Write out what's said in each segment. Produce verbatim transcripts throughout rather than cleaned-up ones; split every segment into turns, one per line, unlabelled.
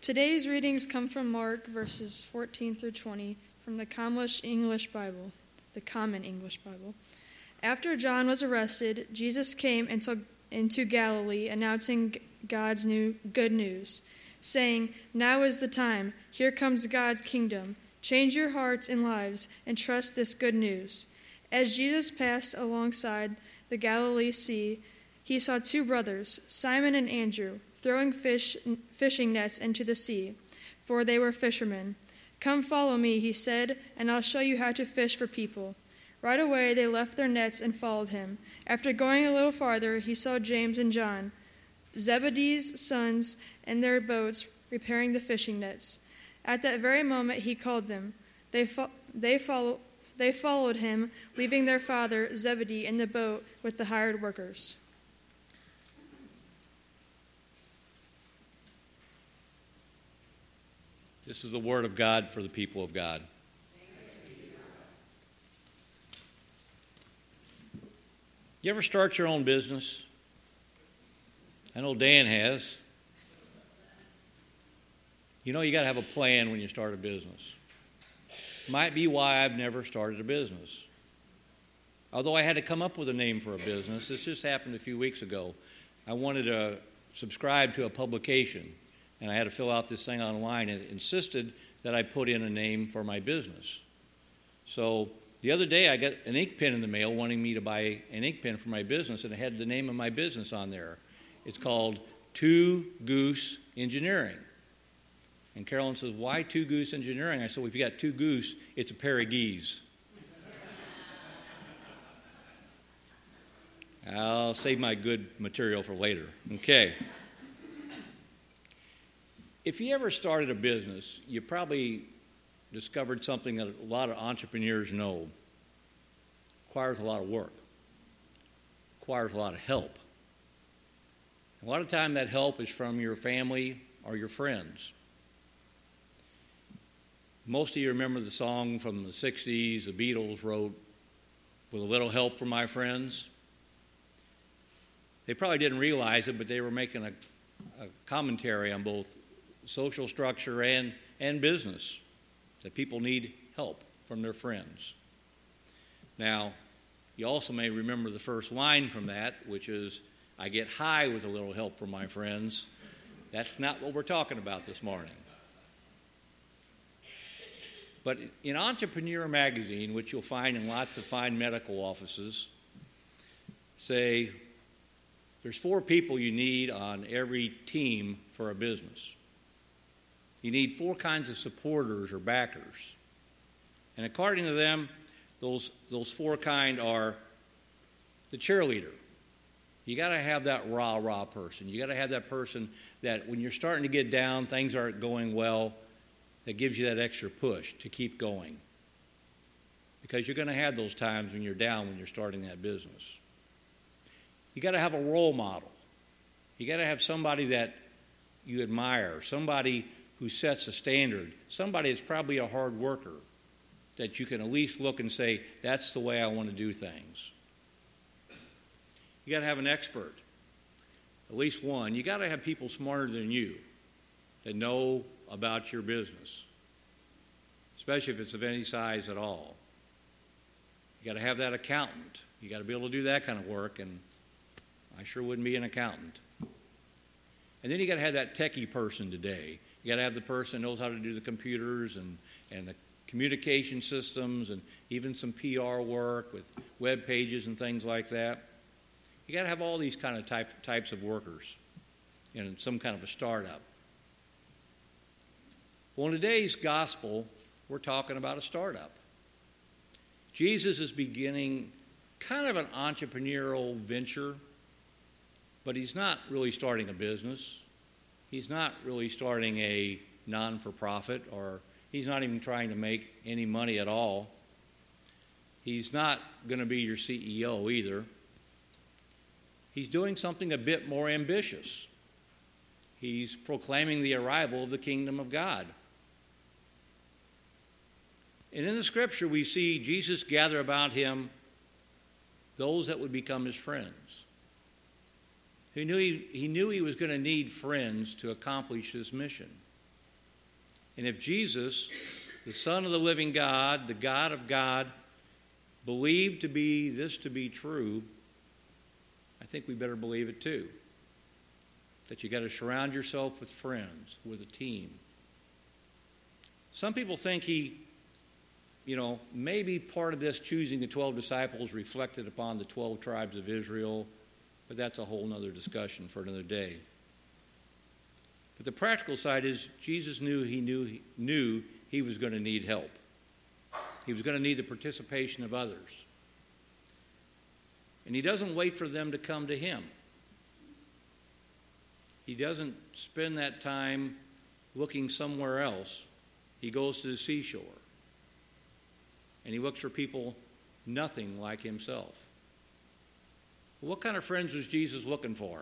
Today's readings come from Mark verses fourteen through twenty from the Common English Bible, the Common English Bible. After John was arrested, Jesus came into, into Galilee announcing God's new good news, saying, "Now is the time. Here comes God's kingdom. Change your hearts and lives and trust this good news." As Jesus passed alongside the Galilee Sea, he saw two brothers, Simon and Andrew, throwing fish, fishing nets into the sea, for they were fishermen. "Come follow me," he said, "and I'll show you how to fish for people." Right away they left their nets and followed him. After going a little farther, he saw James and John, Zebedee's sons, in their boats repairing the fishing nets. At that very moment he called them. They, fo- they, follow- they followed him, leaving their father Zebedee in the boat with the hired workers.
This is the word of God for the people of God. You ever start your own business? I know Dan has. You know you got to have a plan when you start a business. Might be why I've never started a business. Although I had to come up with a name for a business. This just happened a few weeks ago. I wanted to subscribe to a publication, and I had to fill out this thing online, and it insisted that I put in a name for my business. So the other day I got an ink pen in the mail wanting me to buy an ink pen for my business, and it had the name of my business on there. It's called Two Goose Engineering. And Carolyn says, "Why Two Goose Engineering?" I said, "Well, if you got two goose, it's a pair of geese." I'll save my good material for later. Okay. If you ever started a business, you probably discovered something that a lot of entrepreneurs know. It requires a lot of work. It requires a lot of help. A lot of time that help is from your family or your friends. Most of you remember the song from the sixties the Beatles wrote, "With a little help from my friends." They probably didn't realize it, but they were making a, a commentary on both social structure and, and business, that people need help from their friends. Now, you also may remember the first line from that, which is, "I get high with a little help from my friends." That's not what we're talking about this morning. But in Entrepreneur Magazine, which you'll find in lots of fine medical offices, say there's four people you need on every team for a business. You need four kinds of supporters or backers. And according to them, those, those four kind are the cheerleader. You got to have that rah-rah person. You got to have that person that when you're starting to get down, things aren't going well, that gives you that extra push to keep going. Because you're going to have those times when you're down when you're starting that business. You got to have a role model. You got to have somebody that you admire, somebody who sets a standard, somebody that's probably a hard worker, that you can at least look and say, that's the way I want to do things. You got to have an expert, at least one. You got to have people smarter than you that know about your business, especially if it's of any size at all. You got to have that accountant. You got to be able to do that kind of work, and I sure wouldn't be an accountant. And then you got to have that techie person today. You got to have the person that knows how to do the computers and, and the communication systems and even some P R work with web pages and things like that. You got to have all these kind of type, types of workers in some kind of a startup. Well, in today's gospel, we're talking about a startup. Jesus is beginning kind of an entrepreneurial venture, but he's not really starting a business. He's not really starting a non-for-profit, or he's not even trying to make any money at all. He's not going to be your C E O either. He's doing something a bit more ambitious. He's proclaiming the arrival of the kingdom of God. And in the scripture, we see Jesus gather about him those that would become his friends. He knew he, he knew he was going to need friends to accomplish his mission. And if Jesus, the Son of the living God, the God of God, believed to be this to be true, I think we better believe it too. That you got to surround yourself with friends, with a team. Some people think he, you know, maybe part of this choosing the twelve disciples reflected upon the twelve tribes of Israel, but that's a whole other discussion for another day. But the practical side is Jesus knew he knew he knew he was going to need help. He was going to need the participation of others. And he doesn't wait for them to come to him. He doesn't spend that time looking somewhere else. He goes to the seashore. And he looks for people nothing like himself. What kind of friends was Jesus looking for?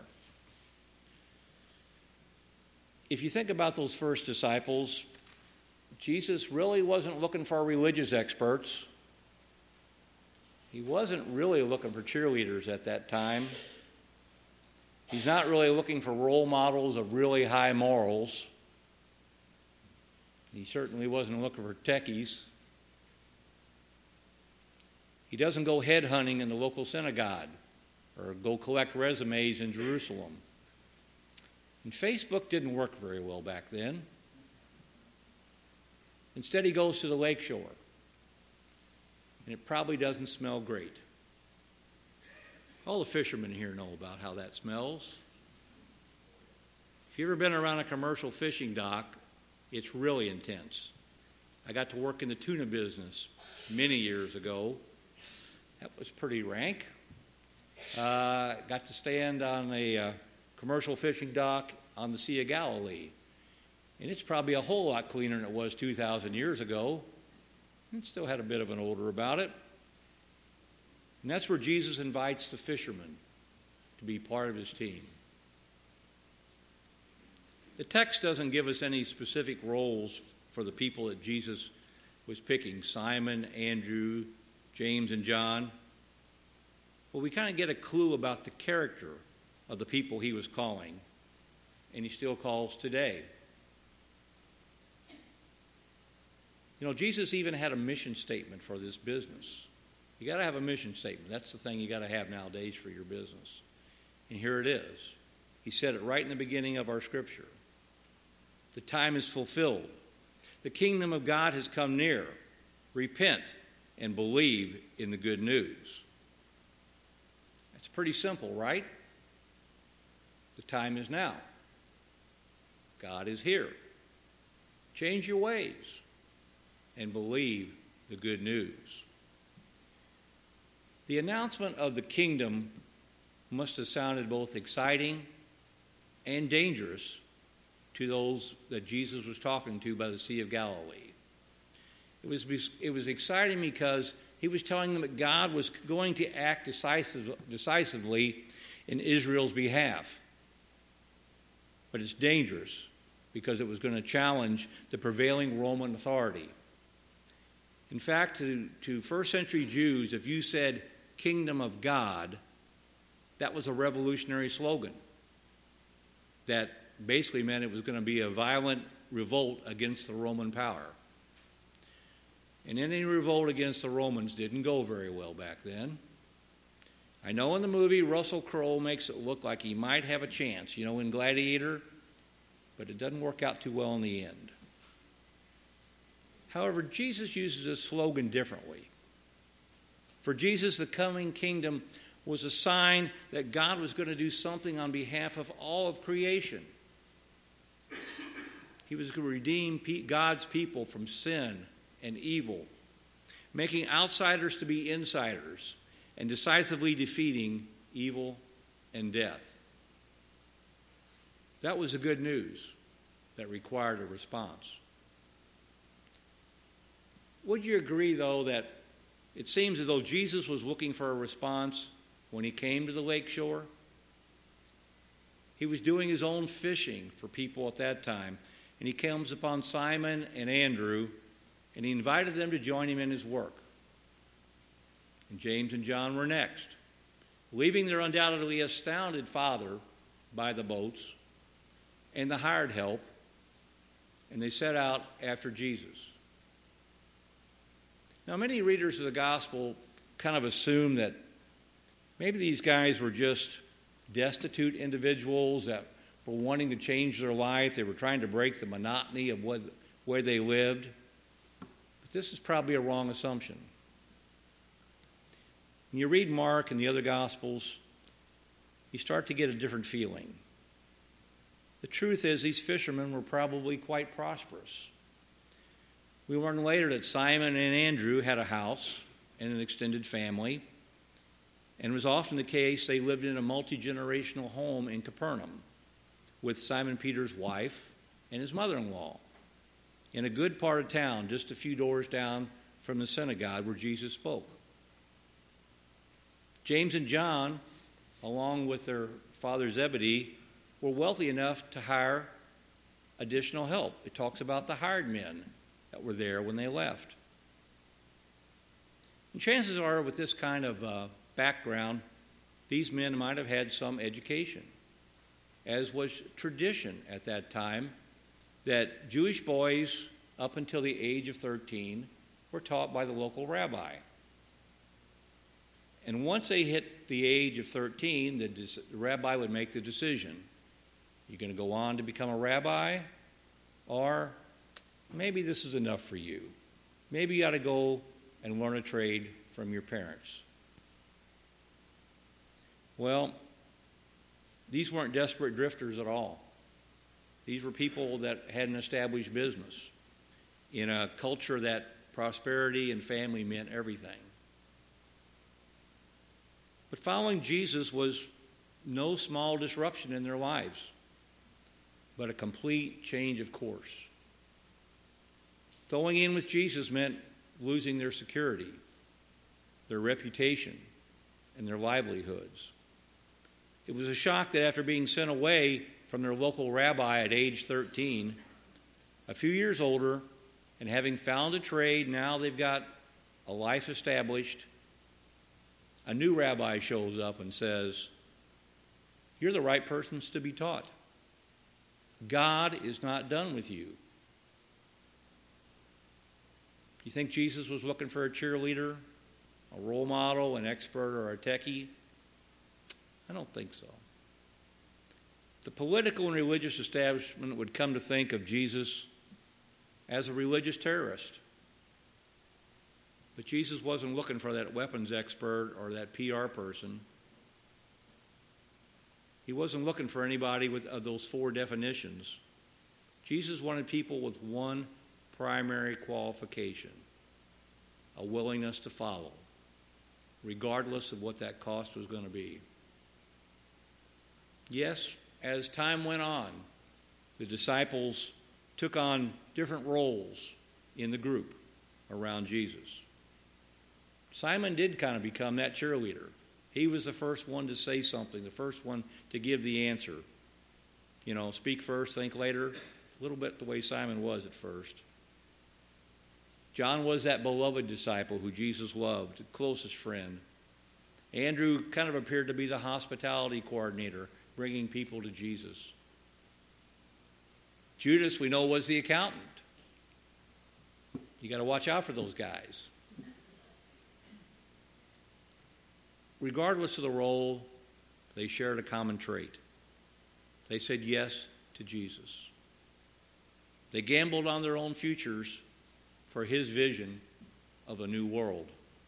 If you think about those first disciples, Jesus really wasn't looking for religious experts. He wasn't really looking for cheerleaders at that time. He's not really looking for role models of really high morals. He certainly wasn't looking for techies. He doesn't go headhunting in the local synagogue or go collect resumes in Jerusalem. And Facebook didn't work very well back then. Instead, he goes to the lakeshore. And it probably doesn't smell great. All the fishermen here know about how that smells. If you've ever been around a commercial fishing dock, it's really intense. I got to work in the tuna business many years ago. That was pretty rank. Uh, got to stand on a uh, commercial fishing dock on the Sea of Galilee. And it's probably a whole lot cleaner than it was two thousand years ago. It still had a bit of an odor about it. And that's where Jesus invites the fishermen to be part of his team. The text doesn't give us any specific roles for the people that Jesus was picking, Simon, Andrew, James, and John. Well, we kind of get a clue about the character of the people he was calling, and he still calls today. You know, Jesus even had a mission statement for this business. You got to have a mission statement. That's the thing you got to have nowadays for your business. And here it is. He said it right in the beginning of our scripture. The time is fulfilled. The kingdom of God has come near. Repent and believe in the good news. That's pretty simple, right? The time is now. God is here. Change your ways and believe the good news. The announcement of the kingdom must have sounded both exciting and dangerous to those that Jesus was talking to by the Sea of Galilee. It was, it was exciting because he was telling them that God was going to act decisive, decisively in Israel's behalf. But it's dangerous because it was going to challenge the prevailing Roman authority. In fact, to, to first century Jews, if you said kingdom of God, that was a revolutionary slogan that basically meant it was going to be a violent revolt against the Roman power. And any revolt against the Romans didn't go very well back then. I know in the movie Russell Crowe makes it look like he might have a chance, you know, in Gladiator, but it doesn't work out too well in the end. However, Jesus uses this slogan differently. For Jesus, the coming kingdom was a sign that God was going to do something on behalf of all of creation. He was going to redeem God's people from sin and evil, making outsiders to be insiders, and decisively defeating evil and death. That was the good news that required a response. Would you agree, though, that it seems as though Jesus was looking for a response when he came to the lakeshore? He was doing his own fishing for people at that time, and he comes upon Simon and Andrew, and he invited them to join him in his work. And James and John were next, leaving their undoubtedly astounded father by the boats and the hired help, and they set out after Jesus. Now, many readers of the gospel kind of assume that maybe these guys were just destitute individuals that were wanting to change their life. They were trying to break the monotony of what, where they lived. But this is probably a wrong assumption. When you read Mark and the other Gospels, you start to get a different feeling. The truth is, these fishermen were probably quite prosperous. We learn later that Simon and Andrew had a house and an extended family, and it was often the case they lived in a multi-generational home in Capernaum with Simon Peter's wife and his mother-in-law in a good part of town, just a few doors down from the synagogue where Jesus spoke. James and John, along with their father Zebedee, were wealthy enough to hire additional help. It talks about the hired men that were there when they left. And chances are, with this kind of uh, background, these men might have had some education, as was tradition at that time, that Jewish boys up until the age of thirteen were taught by the local rabbi. And once they hit the age of thirteen, the, the rabbi would make the decision. You're going to go on to become a rabbi, or maybe this is enough for you. Maybe you ought to go and learn a trade from your parents. Well, these weren't desperate drifters at all. These were people that had an established business in a culture that prosperity and family meant everything. But following Jesus was no small disruption in their lives, but a complete change of course. Going in with Jesus meant losing their security, their reputation, and their livelihoods. It was a shock that after being sent away from their local rabbi at age thirteen, a few years older, and having found a trade, now they've got a life established, a new rabbi shows up and says, "You're the right persons to be taught. God is not done with you." You think Jesus was looking for a cheerleader, a role model, an expert, or a techie? I don't think so. The political and religious establishment would come to think of Jesus as a religious terrorist. But Jesus wasn't looking for that weapons expert or that P R person. He wasn't looking for anybody with of those four definitions. Jesus wanted people with one primary qualification: a willingness to follow, regardless of what that cost was going to be. Yes, as time went on, the disciples took on different roles in the group around Jesus. Simon did kind of become that cheerleader. He was the first one to say something, the first one to give the answer. You know, speak first, think later. A little bit the way Simon was at first. John was that beloved disciple who Jesus loved, the closest friend. Andrew kind of appeared to be the hospitality coordinator, bringing people to Jesus. Judas, we know, was the accountant. You got to watch out for those guys. Regardless of the role, they shared a common trait. They said yes to Jesus. They gambled on their own futures for his vision of a new world.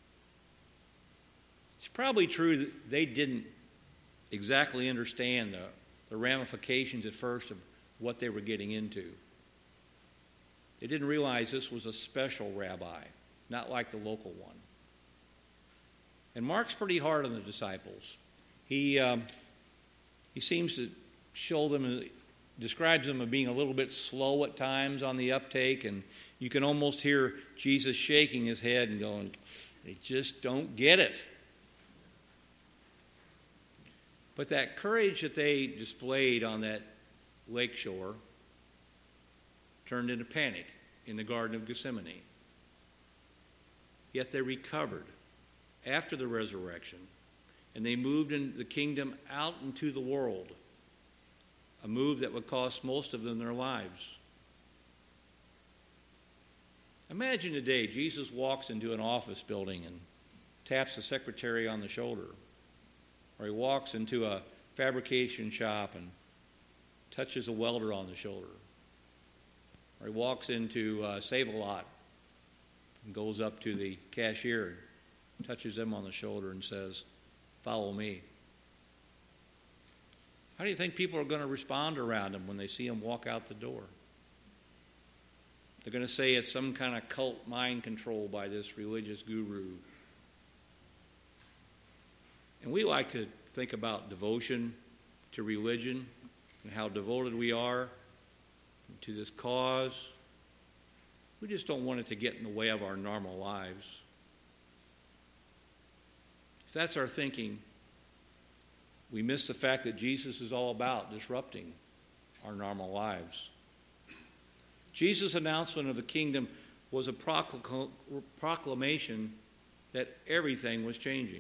It's probably true that they didn't exactly understand the, the ramifications at first of what they were getting into. They didn't realize this was a special rabbi, not like the local one. And Mark's pretty hard on the disciples. He um, he seems to show them, describes them as being a little bit slow at times on the uptake, and you can almost hear Jesus shaking his head and going, "They just don't get it." But that courage that they displayed on that lake shore turned into panic in the Garden of Gethsemane. Yet they recovered after the resurrection, and they moved in the kingdom out into the world, a move that would cost most of them their lives. Imagine today Jesus walks into an office building and taps the secretary on the shoulder, or he walks into a fabrication shop and touches a welder on the shoulder, or he walks into uh, Save-A-Lot and goes up to the cashier and touches them on the shoulder and says, "Follow me." How do you think people are going to respond around him when they see him walk out the door? They're going to say it's some kind of cult mind control by this religious guru. And we like to think about devotion to religion and how devoted we are to this cause. We just don't want it to get in the way of our normal lives. If that's our thinking, we miss the fact that Jesus is all about disrupting our normal lives. Jesus' announcement of the kingdom was a procl- proclamation that everything was changing.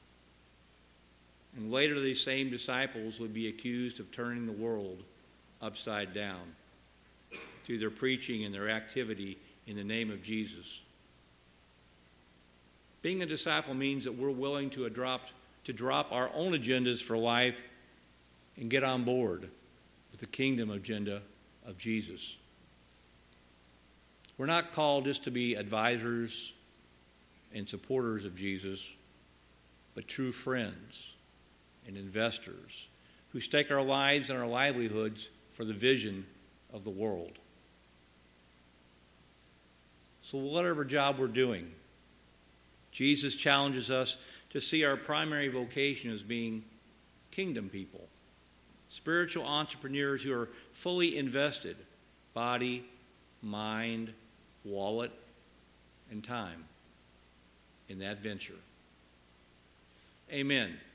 And later these same disciples would be accused of turning the world upside down through their preaching and their activity in the name of Jesus. Being a disciple means that we're willing to adopt, to drop our own agendas for life and get on board with the kingdom agenda of Jesus. We're not called just to be advisors and supporters of Jesus, but true friends and investors who stake our lives and our livelihoods for the vision of the world. So whatever job we're doing, Jesus challenges us to see our primary vocation as being kingdom people, spiritual entrepreneurs who are fully invested, body, mind, wallet, and time in that venture. Amen.